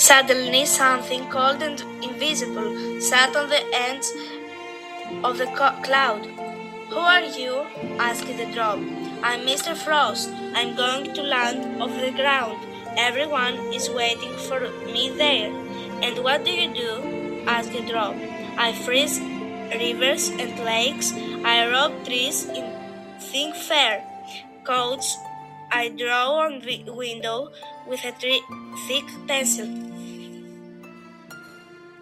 Suddenly, something cold and invisible sat on the ends of the cloud. "Who are you?" asked the drop. "I'm Mr. Frost. I'm going to land off the ground. Everyone is waiting for me there." "And what do you do?" asked the drop. "I freeze rivers and lakes. I rob trees in thick fur coats. I draw on the window with a thick pencil."